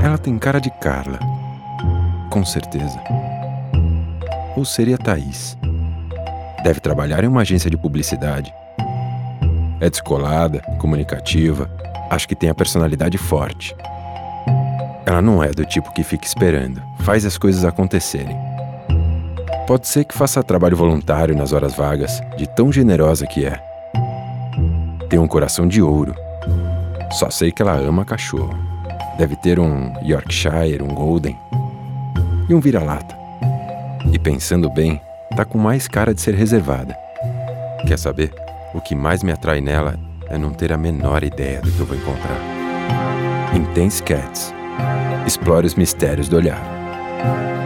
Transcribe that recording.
Ela tem cara de Carla, com certeza. Ou seria Thaís. Deve trabalhar em uma agência de publicidade. É descolada, comunicativa, acho que tem a personalidade forte. Ela não é do tipo que fica esperando, faz as coisas acontecerem. Pode ser que faça trabalho voluntário nas horas vagas, de tão generosa que é. Tem um coração de ouro. Só sei que ela ama cachorro. Deve ter um Yorkshire, um Golden e um vira-lata. E pensando bem, tá com mais cara de ser reservada. Quer saber? O que mais me atrai nela é não ter a menor ideia do que eu vou encontrar. Intense Cats. Explore os mistérios do olhar.